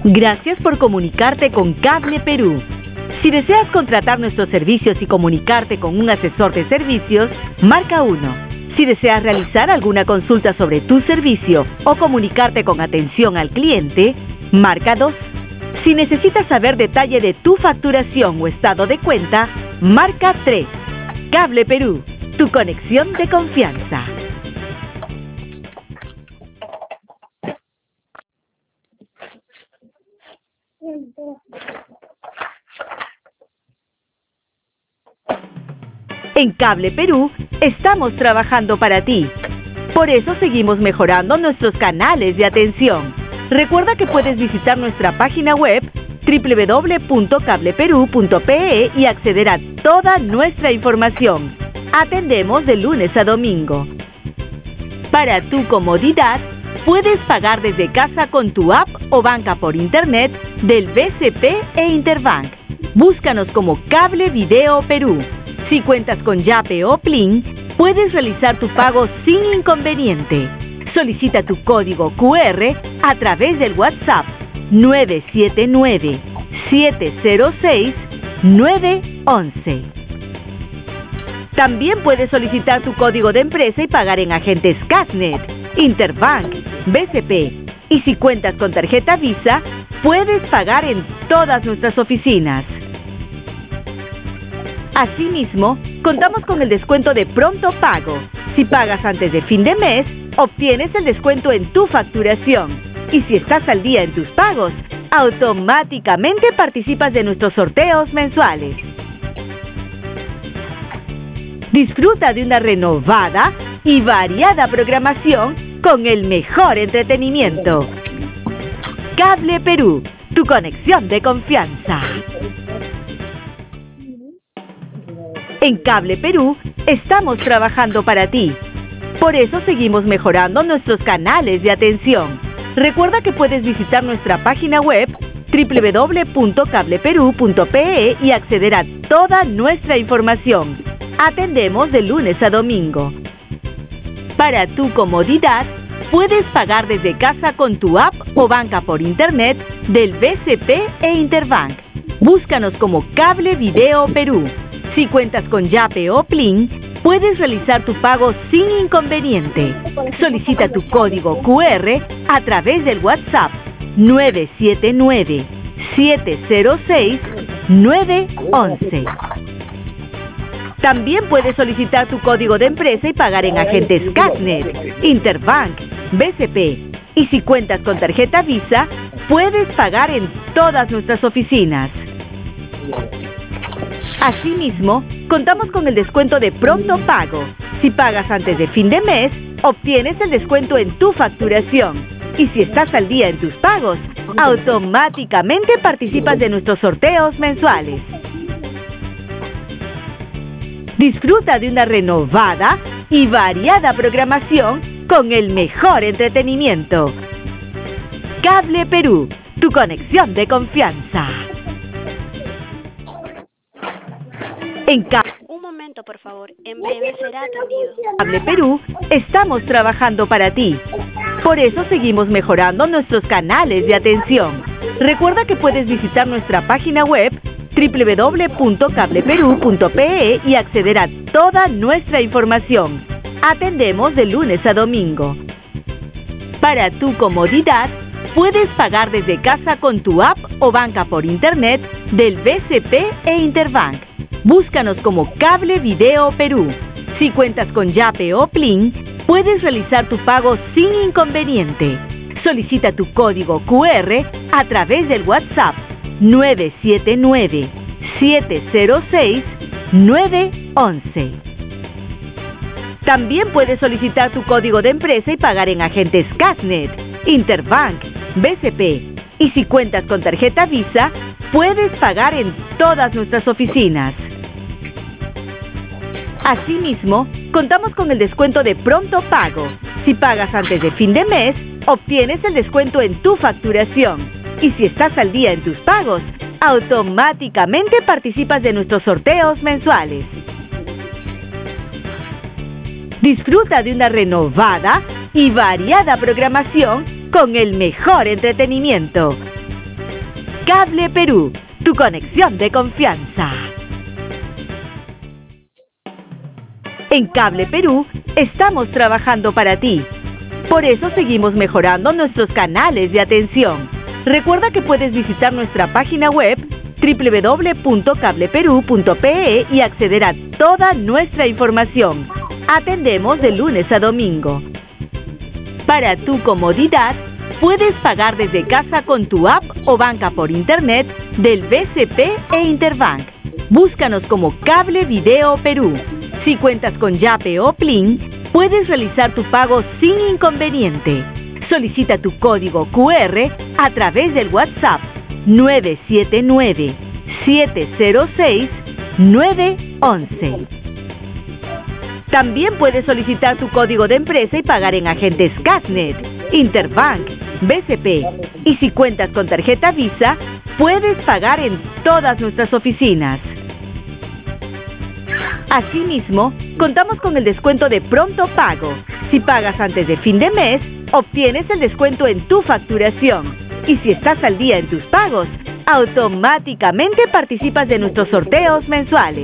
Gracias por comunicarte con Cable Perú. Si deseas contratar nuestros servicios y comunicarte con un asesor de servicios, marca 1. Si deseas realizar alguna consulta sobre tu servicio o comunicarte con atención al cliente, marca 2. Si necesitas saber detalle de tu facturación o estado de cuenta, marca 3. Cable Perú, tu conexión de confianza. En Cable Perú estamos trabajando para ti. Por eso seguimos mejorando nuestros canales de atención. Recuerda que puedes visitar nuestra página web www.cableperú.pe y acceder a toda nuestra información. Atendemos de lunes a domingo. Para tu comodidad, puedes pagar desde casa con tu app o banca por internet del BCP e Interbank. Búscanos como Cable Video Perú. Si cuentas con Yape o Plin, puedes realizar tu pago sin inconveniente. Solicita tu código QR a través del WhatsApp 979-706-911. También puedes solicitar tu código de empresa y pagar en agentes Casnet, Interbank, BCP. Y si cuentas con tarjeta Visa, puedes pagar en todas nuestras oficinas. Asimismo, contamos con el descuento de pronto pago. Si pagas antes de fin de mes, obtienes el descuento en tu facturación. Y si estás al día en tus pagos, automáticamente participas de nuestros sorteos mensuales. Disfruta de una renovada y variada programación con el mejor entretenimiento. Cable Perú, tu conexión de confianza. En Cable Perú estamos trabajando para ti. Por eso seguimos mejorando nuestros canales de atención. Recuerda que puedes visitar nuestra página web www.cableperú.pe y acceder a toda nuestra información. Atendemos de lunes a domingo. Para tu comodidad, puedes pagar desde casa con tu app o banca por internet del BCP e Interbank. Búscanos como Cable Video Perú. Si cuentas con Yape o Plin, puedes realizar tu pago sin inconveniente. Solicita tu código QR a través del WhatsApp 979-706-911. También puedes solicitar tu código de empresa y pagar en agentes Casnet, Interbank, BCP. Y si cuentas con tarjeta Visa, puedes pagar en todas nuestras oficinas. Asimismo, contamos con el descuento de pronto pago. Si pagas antes de fin de mes, obtienes el descuento en tu facturación. Y si estás al día en tus pagos, automáticamente participas de nuestros sorteos mensuales. Disfruta de una renovada y variada programación con el mejor entretenimiento. Cable Perú, tu conexión de confianza. Un momento, por favor. En breve será atendido. Cable Perú, estamos trabajando para ti. Por eso seguimos mejorando nuestros canales de atención. Recuerda que puedes visitar nuestra página web www.cableperú.pe y acceder a toda nuestra información. Atendemos de lunes a domingo. Para tu comodidad, puedes pagar desde casa con tu app o banca por internet del BCP e Interbank. Búscanos como Cable Video Perú. Si cuentas con Yape o Plin, puedes realizar tu pago sin inconveniente. Solicita tu código QR a través del WhatsApp 979-706-911. También puedes solicitar tu código de empresa y pagar en agentes Casnet, Interbank, BCP. Y si cuentas con tarjeta Visa, puedes pagar en todas nuestras oficinas. Asimismo, contamos con el descuento de pronto pago. Si pagas antes de fin de mes, obtienes el descuento en tu facturación. Y si estás al día en tus pagos, automáticamente participas de nuestros sorteos mensuales. Disfruta de una renovada y variada programación con el mejor entretenimiento. Cable Perú, tu conexión de confianza. En Cable Perú estamos trabajando para ti. Por eso seguimos mejorando nuestros canales de atención. Recuerda que puedes visitar nuestra página web www.cableperú.pe y acceder a toda nuestra información. Atendemos de lunes a domingo. Para tu comodidad, puedes pagar desde casa con tu app o banca por internet del BCP e Interbank. Búscanos como Cable Video Perú. Si cuentas con Yape o Plin, puedes realizar tu pago sin inconveniente. Solicita tu código QR a través del WhatsApp 979-706-911. También puedes solicitar tu código de empresa y pagar en agentes Casnet, Interbank, BCP. Y si cuentas con tarjeta Visa, puedes pagar en todas nuestras oficinas. Asimismo, contamos con el descuento de pronto pago. Si pagas antes de fin de mes, obtienes el descuento en tu facturación. Y si estás al día en tus pagos, automáticamente participas de nuestros sorteos mensuales.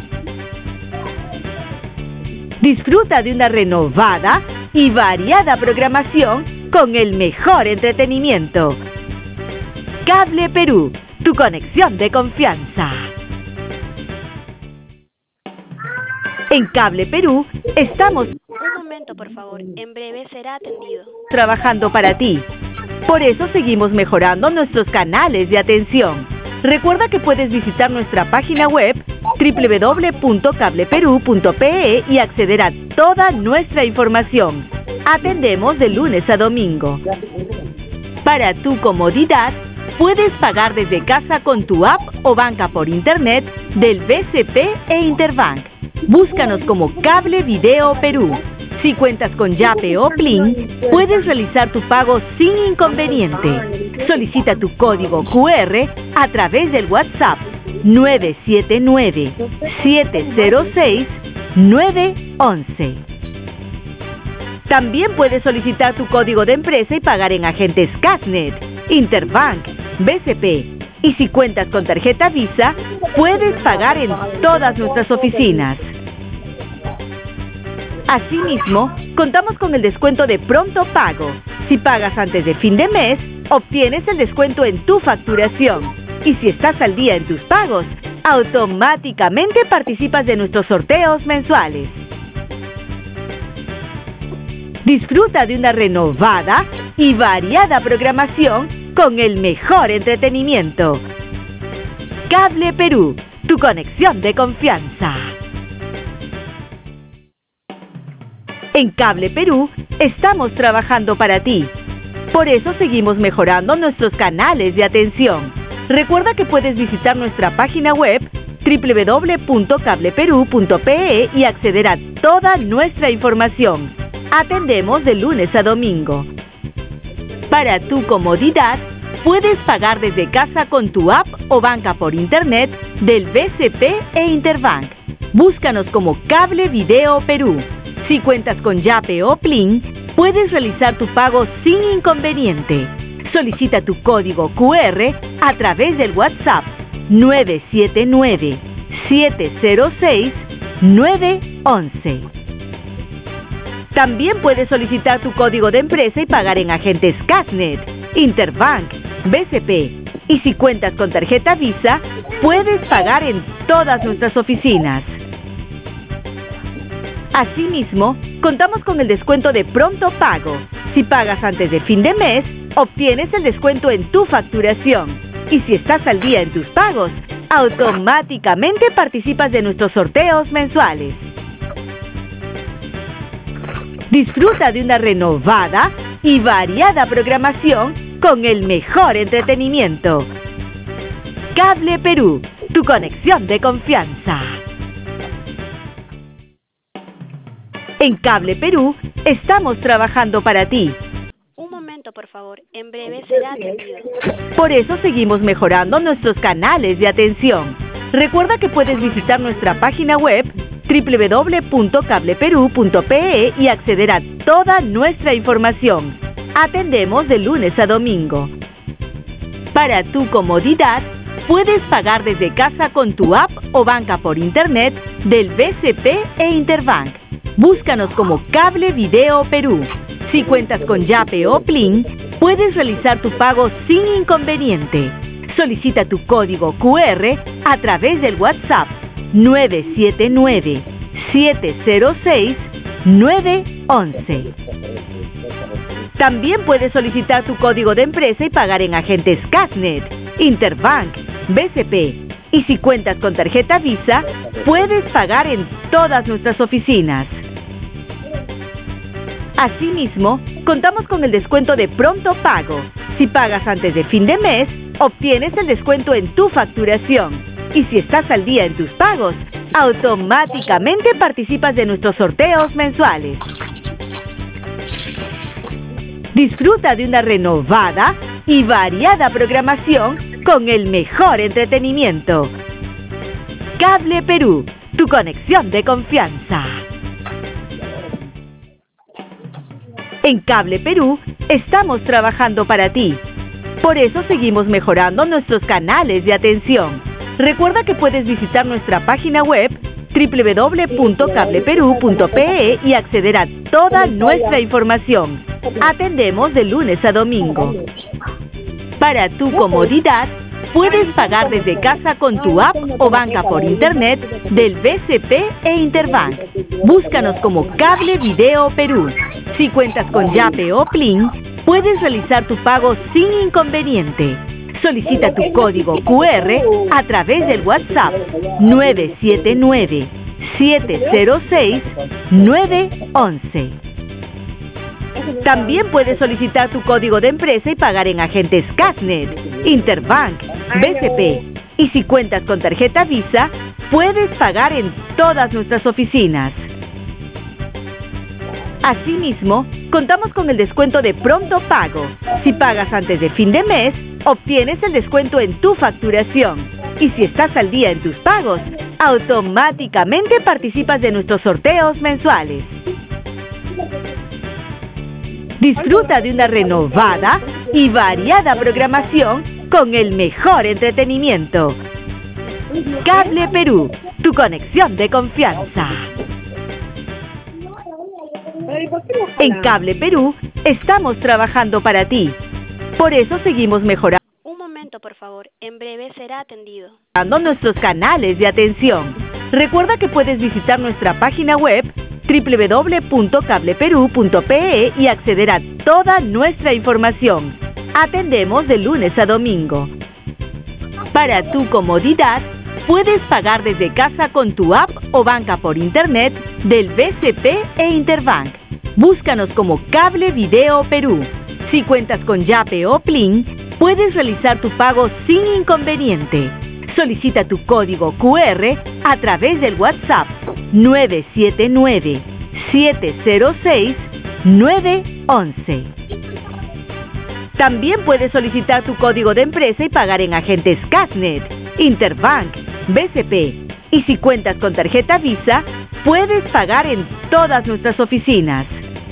Disfruta de una renovada y variada programación con el mejor entretenimiento. Cable Perú, tu conexión de confianza. En Cable Perú estamos... Un momento, por favor. En breve será atendido. Trabajando para ti. Por eso seguimos mejorando nuestros canales de atención. Recuerda que puedes visitar nuestra página web www.cableperú.pe y acceder a toda nuestra información. Atendemos de lunes a domingo. Para tu comodidad, puedes pagar desde casa con tu app o banca por internet del BCP e Interbank. Búscanos como Cable Video Perú. Si cuentas con Yape o Plin, puedes realizar tu pago sin inconveniente. Solicita tu código QR a través del WhatsApp 979-706-911. También puedes solicitar tu código de empresa y pagar en agentes Casnet, Interbank, BCP. Y si cuentas con tarjeta Visa, puedes pagar en todas nuestras oficinas. Asimismo, contamos con el descuento de pronto pago. Si pagas antes de fin de mes, obtienes el descuento en tu facturación. Y si estás al día en tus pagos, automáticamente participas de nuestros sorteos mensuales. Disfruta de una renovada y variada programación con el mejor entretenimiento. Cable Perú, tu conexión de confianza. En Cable Perú estamos trabajando para ti. Por eso seguimos mejorando nuestros canales de atención. Recuerda que puedes visitar nuestra página web www.cableperú.pe y acceder a toda nuestra información. Atendemos de lunes a domingo. Para tu comodidad, puedes pagar desde casa con tu app o banca por internet del BCP e Interbank. Búscanos como Cable Video Perú. Si cuentas con Yape o Plin, puedes realizar tu pago sin inconveniente. Solicita tu código QR a través del WhatsApp 979-706-911. También puedes solicitar tu código de empresa y pagar en agentes Casnet, Interbank, BCP. Y si cuentas con tarjeta Visa, puedes pagar en todas nuestras oficinas. Asimismo, contamos con el descuento de pronto pago. Si pagas antes de fin de mes, obtienes el descuento en tu facturación. Y si estás al día en tus pagos, automáticamente participas de nuestros sorteos mensuales. Disfruta de una renovada y variada programación con el mejor entretenimiento. Cable Perú, tu conexión de confianza. En Cable Perú estamos trabajando para ti. Un momento, por favor. En breve será atendido. Por eso seguimos mejorando nuestros canales de atención. Recuerda que puedes visitar nuestra página web www.cableperú.pe y acceder a toda nuestra información. Atendemos de lunes a domingo. Para tu comodidad, puedes pagar desde casa con tu app o banca por internet del BCP e Interbank. Búscanos como Cable Video Perú. Si cuentas con Yape o Plin, puedes realizar tu pago sin inconveniente. Solicita tu código QR a través del WhatsApp 979-706-911. También puedes solicitar tu código de empresa y pagar en agentes Casnet, Interbank, BCP. Y si cuentas con tarjeta Visa, puedes pagar en todas nuestras oficinas. Asimismo, contamos con el descuento de Pronto Pago. Si pagas antes de fin de mes, obtienes el descuento en tu facturación. Y si estás al día en tus pagos, automáticamente participas de nuestros sorteos mensuales. Disfruta de una renovada y variada programación con el mejor entretenimiento. Cable Perú, tu conexión de confianza. En Cable Perú estamos trabajando para ti. Por eso seguimos mejorando nuestros canales de atención. Recuerda que puedes visitar nuestra página web www.cableperú.pe y acceder a toda nuestra información. Atendemos de lunes a domingo. Para tu comodidad, puedes pagar desde casa con tu app o banca por internet del BCP e Interbank. Búscanos como Cable Video Perú. Si cuentas con Yape o Plin, puedes realizar tu pago sin inconveniente. Solicita tu código QR a través del WhatsApp 979-706-911. También puedes solicitar tu código de empresa y pagar en agentes Casnet, Interbank, BCP. Y si cuentas con tarjeta Visa, puedes pagar en todas nuestras oficinas. Asimismo, contamos con el descuento de Pronto Pago. Si pagas antes de fin de mes, obtienes el descuento en tu facturación. Y si estás al día en tus pagos, automáticamente participas de nuestros sorteos mensuales. Disfruta de una renovada y variada programación con el mejor entretenimiento. Cable Perú, tu conexión de confianza. En Cable Perú estamos trabajando para ti. Por eso seguimos mejorando. Un momento, por favor. En breve será atendido. Nuestros canales de atención. Recuerda que puedes visitar nuestra página web www.cableperú.pe y acceder a toda nuestra información. Atendemos de lunes a domingo. Para tu comodidad, puedes pagar desde casa con tu app o banca por internet del BCP e Interbank. Búscanos como Cable Video Perú. Si cuentas con Yape o Plin, puedes realizar tu pago sin inconveniente. Solicita tu código QR a través del WhatsApp 979-706-911. También puedes solicitar tu código de empresa y pagar en agentes Casnet, Interbank, BCP. Y si cuentas con tarjeta Visa, puedes pagar en todas nuestras oficinas.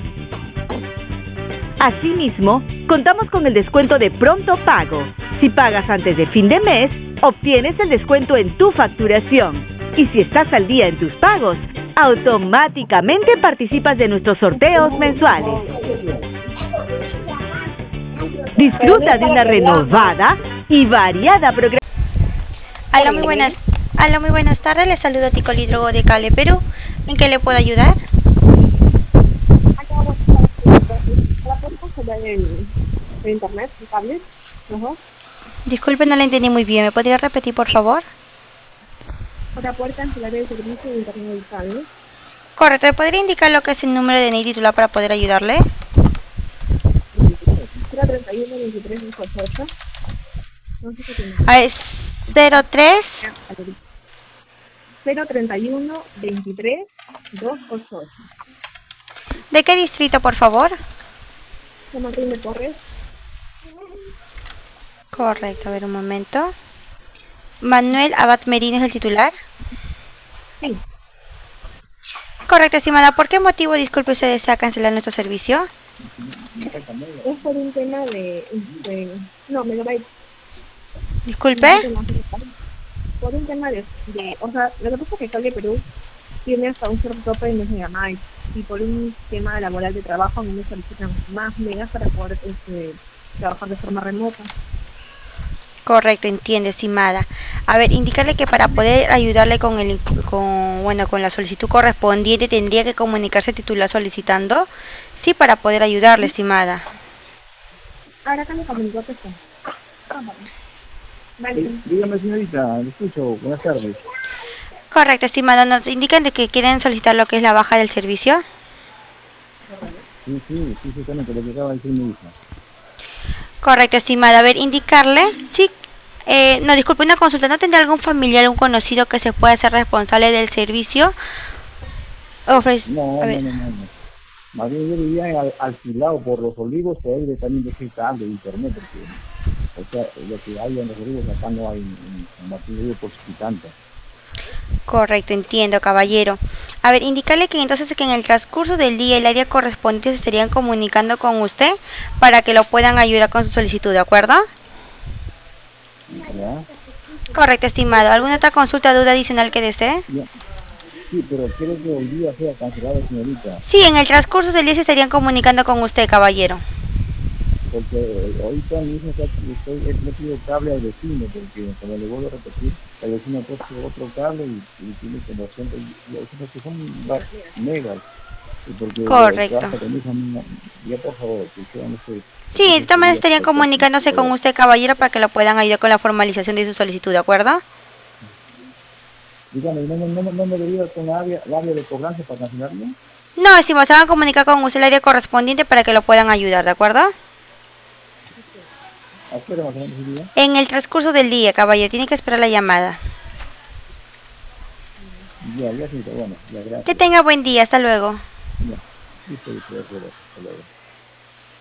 Asimismo, contamos con el descuento de Pronto Pago. Si pagas antes de fin de mes, obtienes el descuento en tu facturación. Y si estás al día en tus pagos, automáticamente participas de nuestros sorteos mensuales. Disfruta de una renovada y variada programación. Aló, muy buenas tardes. Les saludo a Tico Lidrogo de Cable Perú. ¿En qué le puedo ayudar? De internet, de cable. Disculpe, no la entendí muy bien. ¿Me podría repetir, por favor? Otra puerta en el área de servicio de internet y cable. Correcto. ¿Me podría indicar lo que es el número de DNI titular para poder ayudarle? 031 23 288. No sé qué tiene. Es 03 031 23 288. ¿De qué distrito, por favor? San Martín de Porres. Correcto, a ver un momento. Manuel Abad Merino es el titular. Sí. Correcto, estimada. ¿Por qué motivo, disculpe, usted desea cancelar nuestro servicio? Es por un tema de no, megabyte Disculpe. Por un tema o sea, lo que pasa es que Cable Perú tiene hasta un cierto tope de megabytes y por un tema laboral de trabajo a mí me solicitan más megas para poder trabajar de forma remota. Correcto, entiende, estimada. A ver, indicarle que para poder ayudarle con la solicitud correspondiente tendría que comunicarse titular solicitando, sí, para poder ayudarle, estimada. Ahora acá me comunicó que está. Vale. Dígame, señorita, le escucho. Buenas tardes. Correcto, estimada. Nos indican de que quieren solicitar lo que es la baja del servicio. Sí, justamente lo que acaba de decir mi hija. Correcto, estimada. A ver, indicarle, sí. No, disculpe, una consulta. ¿No tendrá algún familiar, un conocido que se pueda hacer responsable del servicio? No. Más bien yo vivía alquilado por Los Olivos, pero ahí también dejé cable de internet, porque, o sea, lo que hay en Los Olivos acá no hay en Martín Río por Chiquitanta. Correcto, entiendo, caballero. A ver, indicarle que entonces que en el transcurso del día el área correspondiente se estarían comunicando con usted para que lo puedan ayudar con su solicitud, ¿de acuerdo? ¿Ya? Correcto, estimado. ¿Alguna otra consulta, duda adicional que desee? Ya. Sí, pero quiero que el día sea cancelado, señorita. Sí, en el transcurso del día se estarían comunicando con usted, caballero. Porque ahorita mismo he metido cable al vecino, porque como le vuelvo a repetir, el vecino ha puesto otro cable y tiene como 100, que son megas. Y porque correcto. Ya por favor, que sean ustedes. Sí, de todas maneras estarían comunicándose con usted, caballero, para que lo puedan ayudar con la formalización de su solicitud, ¿de acuerdo? Dígame, ¿no me debería con la área de cobranza para cancelarlo? No, estimado, se van a comunicar con usted el área correspondiente para que lo puedan ayudar, ¿de acuerdo? ¿A qué hora más o menos el día? En el transcurso del día, caballero, tiene que esperar la llamada. Ya, sí, bueno, ya, gracias. Que tenga buen día, hasta luego. Ya, listo, hasta luego.